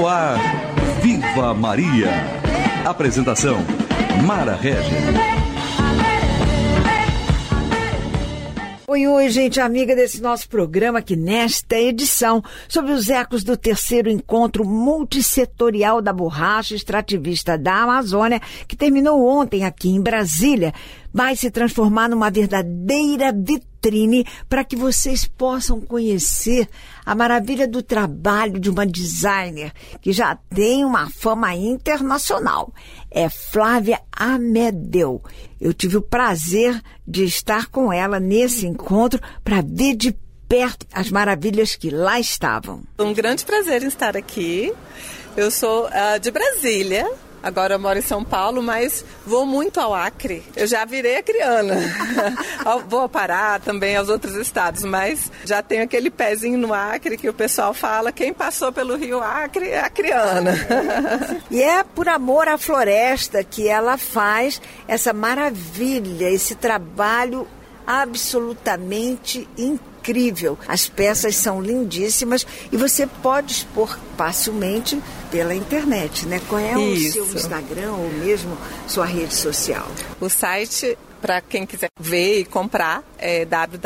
No ar, Viva Maria. Apresentação, Mara Régia. Oi, gente, amiga desse nosso programa aqui nesta edição sobre os ecos do terceiro encontro multissetorial da borracha extrativista da Amazônia, que terminou ontem aqui em Brasília, vai se transformar numa verdadeira vitrine para que vocês possam conhecer a maravilha do trabalho de uma designer que já tem uma fama internacional. É Flávia Amedeo. Eu tive o prazer de estar com ela nesse encontro para ver de perto as maravilhas que lá estavam. Um grande prazer em estar aqui. Eu sou de Brasília. Agora eu moro em São Paulo, mas vou muito ao Acre. Eu já virei acriana. Vou ao Pará, também aos outros estados, mas já tenho aquele pezinho no Acre que o pessoal fala, quem passou pelo Rio Acre é acriana. E é por amor à floresta que ela faz essa maravilha, esse trabalho absolutamente incrível. As peças são lindíssimas e você pode expor facilmente pela internet, né? Qual é o seu Instagram ou mesmo sua rede social? O site, para quem quiser ver e comprar, é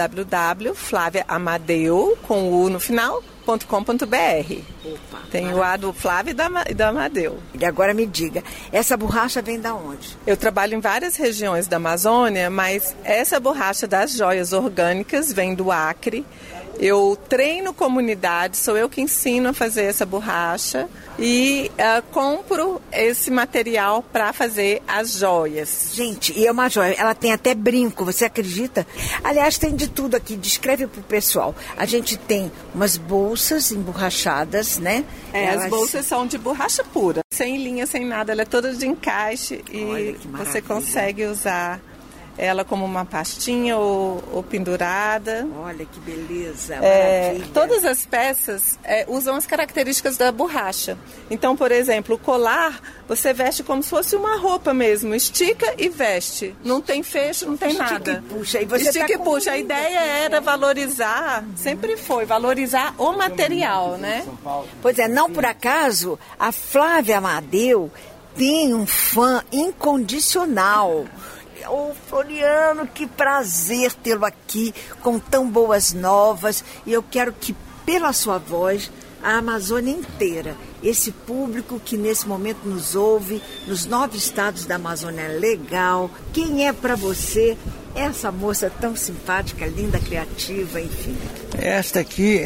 www.flaviaamadeo, com o U no final, .com.br. Tem o A do Flávio e da Amadeo. E agora me diga, essa borracha vem da onde? Eu trabalho em várias regiões da Amazônia, mas essa borracha das joias orgânicas vem do Acre. Eu treino comunidades, sou eu que ensino a fazer essa borracha e compro esse material para fazer as joias. Gente, e é uma joia, ela tem até brinco, você acredita? Aliás, tem de tudo aqui, descreve pro pessoal. A gente tem umas bolsas emborrachadas, né? As bolsas são de borracha pura, sem linha, sem nada, ela é toda de encaixe e você consegue usar ela como uma pastinha ou pendurada. Olha que beleza, maravilha. Todas as peças usam as características da borracha. Então, por exemplo, o colar, você veste como se fosse uma roupa mesmo. Estica e veste. Não tem fecho, não tem nada. Puxa, e você estica e puxa. A ideia era valorizar, sempre foi, valorizar o material, né? Pois é, não por acaso, a Flávia Amedeo tem um fã incondicional. Ô, Floriano, que prazer tê-lo aqui com tão boas novas. E eu quero que, pela sua voz, a Amazônia inteira, esse público que nesse momento nos ouve, nos 9 estados da Amazônia Legal, quem é para você essa moça tão simpática, linda, criativa, enfim? Esta aqui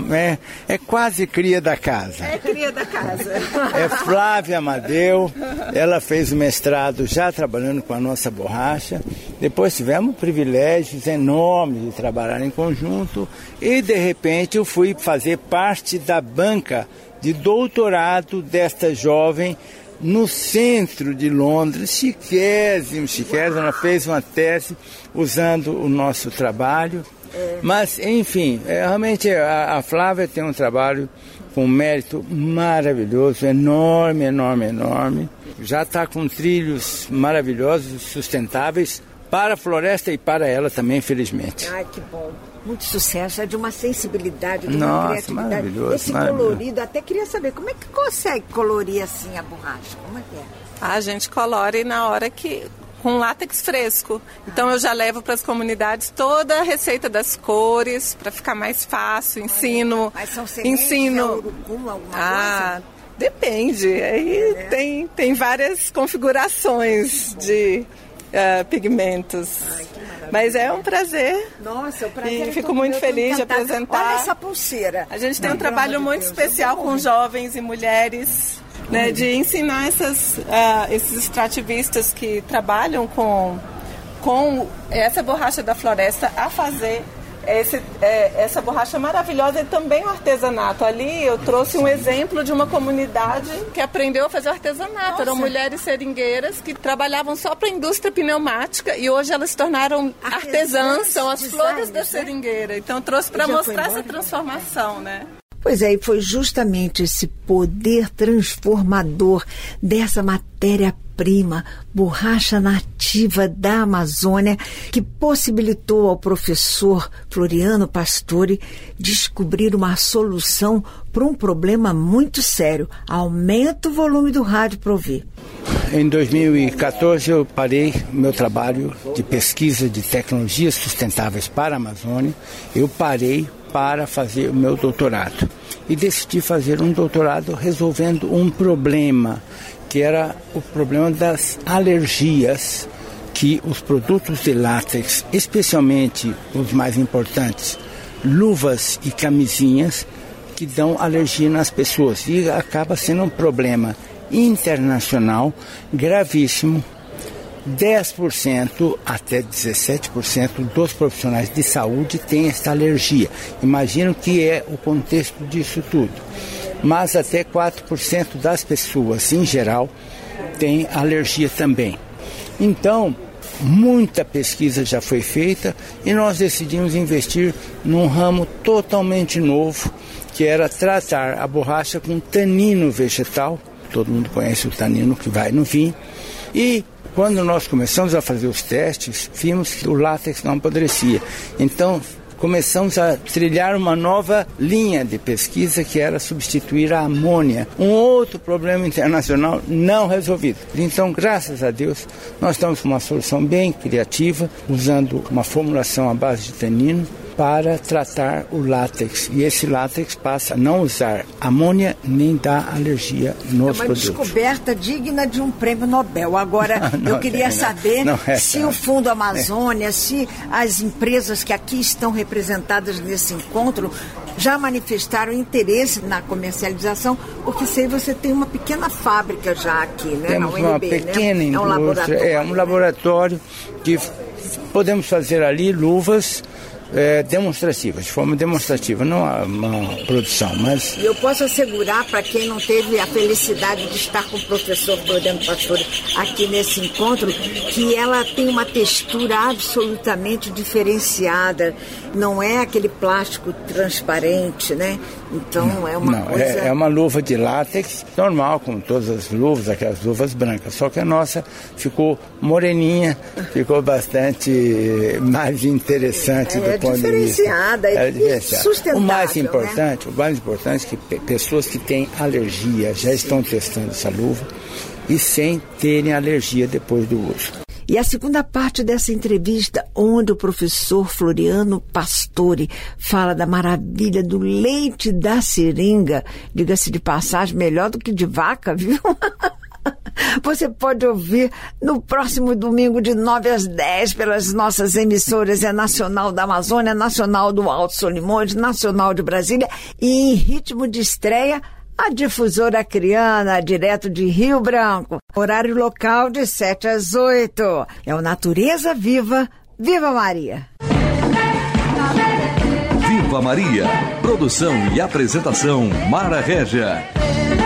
é quase cria da casa. É cria da casa. É Flávia Amedeo. Ela fez o mestrado já trabalhando com a nossa borracha. Depois tivemos privilégios enormes de trabalhar em conjunto. E, de repente, eu fui fazer parte da banca de doutorado desta jovem no centro de Londres, chiquésimo. Ela fez uma tese usando o nosso trabalho. Mas, enfim, realmente a Flávia tem um trabalho com mérito maravilhoso, enorme. Já está com trilhos maravilhosos, sustentáveis para a floresta e para ela também, felizmente. Ai, que bom. Muito sucesso, é de uma sensibilidade, de uma criatividade. Maravilhoso, esse colorido, até queria saber, como é que consegue colorir assim a borracha? Como é que é? A gente colore na hora que... com látex fresco. Então eu já levo para as comunidades toda a receita das cores, para ficar mais fácil, ensino. Mas são sementes, é urucum, alguma coisa? Depende. Aí tem várias configurações de pigmentos. Ai, mas é um prazer. Nossa, o prazer. E fico muito feliz de apresentar. Olha essa pulseira. A gente tem um trabalho muito especial com jovens e mulheres, né, de ensinar esses extrativistas que trabalham com essa borracha da floresta a fazer essa borracha maravilhosa e também o artesanato. Ali eu trouxe um exemplo de uma comunidade que aprendeu a fazer artesanato. Nossa. Eram mulheres seringueiras que trabalhavam só para a indústria pneumática e hoje elas se tornaram artesãs, são as flores da seringueira. Então eu trouxe para mostrar essa transformação, né? Pois é, e foi justamente esse poder transformador dessa matéria-prima matéria-prima, borracha nativa da Amazônia, que possibilitou ao professor Floriano Pastore descobrir uma solução para um problema muito sério: aumenta o volume do rádio para ouvir. Em 2014 eu parei meu trabalho de pesquisa de tecnologias sustentáveis para a Amazônia. Eu parei para fazer o meu doutorado e decidi fazer um doutorado resolvendo um problema, que era o problema das alergias que os produtos de látex, especialmente os mais importantes, luvas e camisinhas, que dão alergia nas pessoas, e acaba sendo um problema internacional gravíssimo. 10% até 17% dos profissionais de saúde têm esta alergia. Imagino que é o contexto disso tudo. Mas até 4% das pessoas, em geral, têm alergia também. Então, muita pesquisa já foi feita e nós decidimos investir num ramo totalmente novo, que era tratar a borracha com tanino vegetal. Todo mundo conhece o tanino que vai no vinho. E quando nós começamos a fazer os testes, vimos que o látex não apodrecia. Então, começamos a trilhar uma nova linha de pesquisa, que era substituir a amônia. Um outro problema internacional não resolvido. Então, graças a Deus, nós estamos com uma solução bem criativa, usando uma formulação à base de tanino para tratar o látex. E esse látex passa a não usar amônia nem dar alergia nos produtos. É uma descoberta digna de um prêmio Nobel. Agora, eu queria saber se o Fundo Amazônia, se as empresas que aqui estão representadas nesse encontro já manifestaram interesse na comercialização, porque sei você tem uma pequena fábrica já aqui, né? Temos uma pequena indústria, um laboratório que podemos fazer ali luvas demonstrativas, de forma demonstrativa, não uma produção, mas... E eu posso assegurar para quem não teve a felicidade de estar com o professor Floriano Pastore aqui nesse encontro, que ela tem uma textura absolutamente diferenciada, não é aquele plástico transparente, né? Então é uma coisa... É uma luva de látex normal, como todas as luvas, aquelas luvas brancas, só que a nossa ficou moreninha, ficou bastante mais interessante do ponto de vista. E sustentável. O mais importante é que pessoas que têm alergia já estão testando essa luva e sem terem alergia depois do uso. E a segunda parte dessa entrevista, onde o professor Floriano Pastore fala da maravilha do leite da seringa, diga-se de passagem, melhor do que de vaca, viu? Você pode ouvir no próximo domingo de 9 às 10 pelas nossas emissoras, é Nacional da Amazônia, Nacional do Alto Solimões, Nacional de Brasília e em ritmo de estreia, a Difusora Acreana, direto de Rio Branco. Horário local de 7 às 8. É o Natureza Viva. Viva Maria! Viva Maria! Produção e apresentação Mara Régia.